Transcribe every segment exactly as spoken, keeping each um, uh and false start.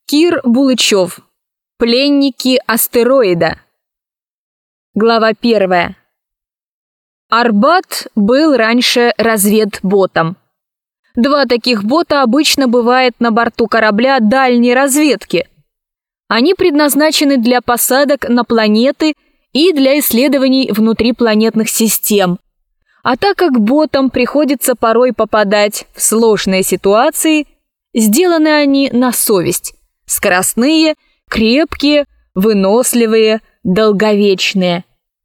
Кир Булычев. Пленники астероида. Глава первая. Арбат был раньше разведботом. Два таких бота обычно бывает на борту корабля дальней разведки. Они предназначены для посадок на планеты и для исследований внутрипланетных систем. А так как ботам приходится порой попадать в сложные ситуации, сделаны они на совесть. Скоростные, крепкие, выносливые, долговечные.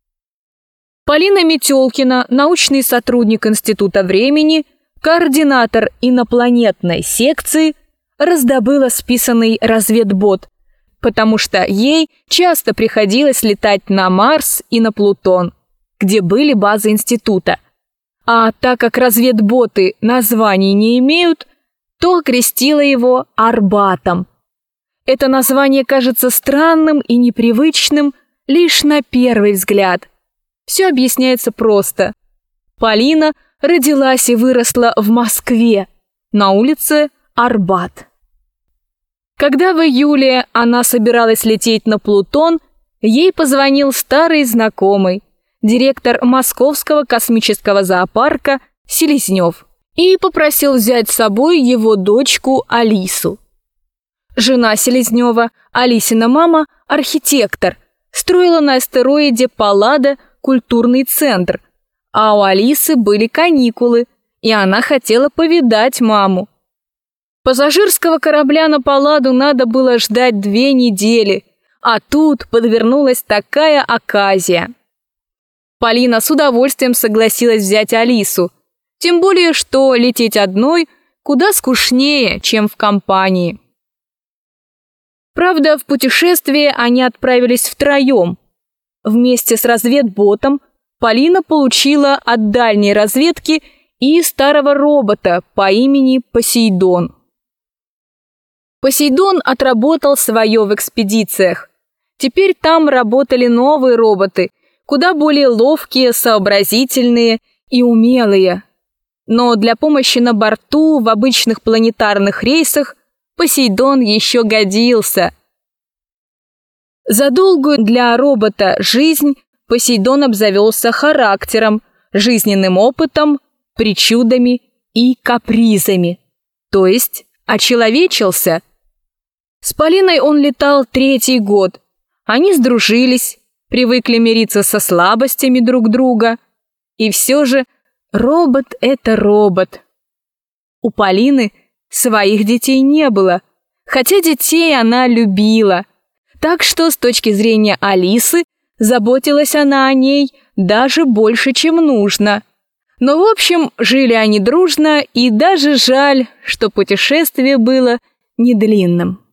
Полина Метелкина, научный сотрудник Института времени, координатор инопланетной секции, раздобыла списанный разведбот, потому что ей часто приходилось летать на Марс и на Плутон, где были базы института. А так как разведботы названий не имеют, то окрестила его Арбатом. Это название кажется странным и непривычным лишь на первый взгляд. Все объясняется просто. Полина родилась и выросла в Москве, на улице Арбат. Когда в июле она собиралась лететь на Плутон, ей позвонил старый знакомый, директор Московского космического зоопарка Селезнев, и попросил взять с собой его дочку Алису. Жена Селезнева, Алисина мама, архитектор, строила на астероиде Паллада культурный центр, а у Алисы были каникулы, и она хотела повидать маму. Пассажирского корабля на Палладу надо было ждать две недели, а тут подвернулась такая оказия. Полина с удовольствием согласилась взять Алису, тем более, что лететь одной куда скучнее, чем в компании. Правда, в путешествие они отправились втроем. Вместе с разведботом Полина получила от дальней разведки и старого робота по имени Посейдон. Посейдон отработал свое в экспедициях. Теперь там работали новые роботы, куда более ловкие, сообразительные и умелые. Но для помощи на борту в обычных планетарных рейсах Посейдон еще годился. За долгую для робота жизнь Посейдон обзавелся характером, жизненным опытом, причудами и капризами, то есть очеловечился. С Полиной он летал третий год. Они сдружились, привыкли мириться со слабостями друг друга. И все же робот – это робот. У Полины своих детей не было, хотя детей она любила. Так что с точки зрения Алисы заботилась она о ней даже больше, чем нужно. Но в общем жили они дружно, и даже жаль, что путешествие было недлинным.